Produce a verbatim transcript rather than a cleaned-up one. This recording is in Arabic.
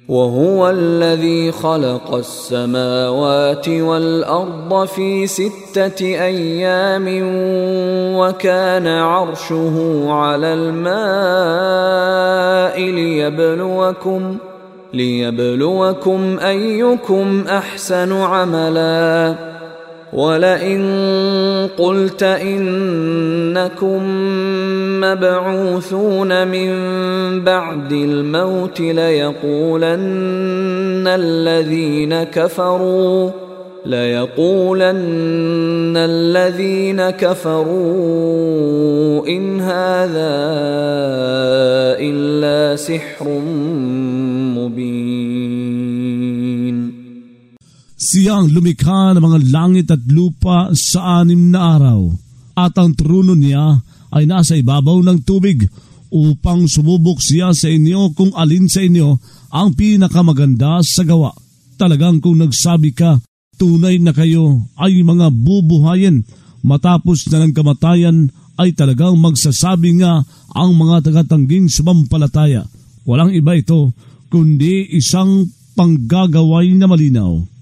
وهو الذي خلق السماوات والأرض في ستة أيام وكان عرشه على الماء ليبلوكم ليبلوكم أيكم أحسن عملا ولئن قلت إنكم مبعوثون من بعد الموت ليقولن الذين كفروا ليقولن الذين كفروا إن هذا إلا سحر مبين. Siyang lumikha ng mga langit at lupa sa anim na araw, at ang trono niya ay nasa ibabaw ng tubig upang sumubok siya sa inyo kung alin sa inyo ang pinakamaganda sa gawa. Talagang kung nagsabi ka, tunay na kayo ay mga bubuhayin matapos na ng kamatayan, ay talagang magsasabi nga ang mga tagatangging sumampalataya. Walang iba ito kundi isang panggagaway na malinaw.